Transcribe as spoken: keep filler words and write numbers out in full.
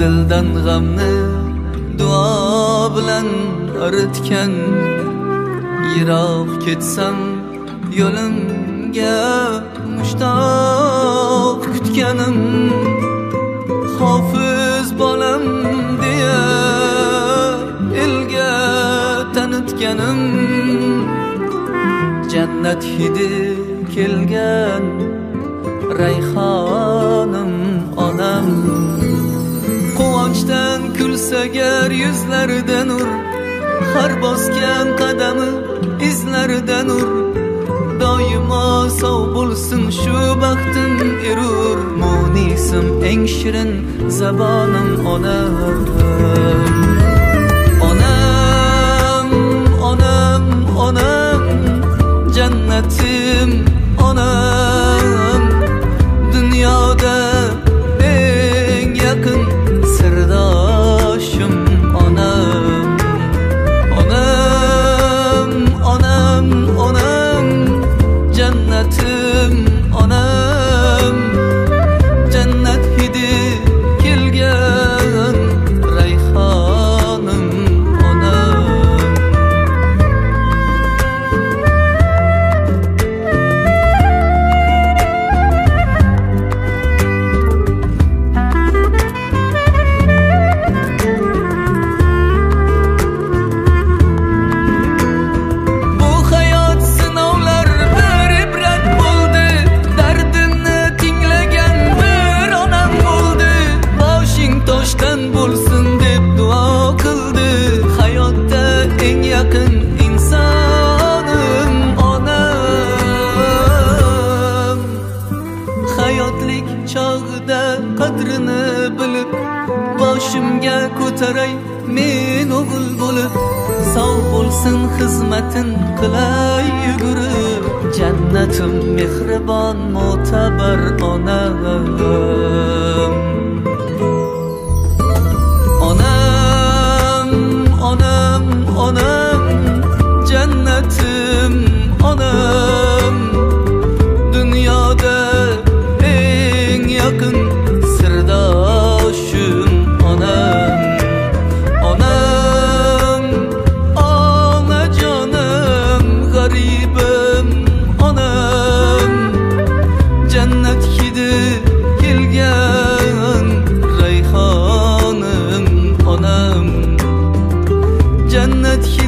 dildan g'amni duo bilan aritgan, yiroq ketsam yo'limga mushtoq kutganim, hofiz bolam deya elga tanitganim, jannat hidi kelgan rayhonim onam. Quvonchdan kulsa gar yuzlarida nur, har bosgan qadami izlarida nur, doimo sog' bo'lsin shu baxtim erur, munisim eng shirin zabonim onam. Onam, onam, onam, jannatim onam, dunyoda eng yaqin sirdoshim onam. Onam, onam, onam, jannatim onam, jannat hidi kelgan rayhonim onam. Bo'lsin deb duo qildi, hayotda eng yaqin insonim onam. Hayotlik chog'ida qadrini bilib, boshimga ko'taray men o'g'il bo'lib, sog' bo'lsin xizmatin qilay yugurib, jannatim mehribon mo'tabar onam. Onam, onam, jannatim onam, dunyoda eng yaqin sirdoshim onam. Onam, onajonim, g'aribim onam, jannat hidi kelgan rayhonim onam, jannat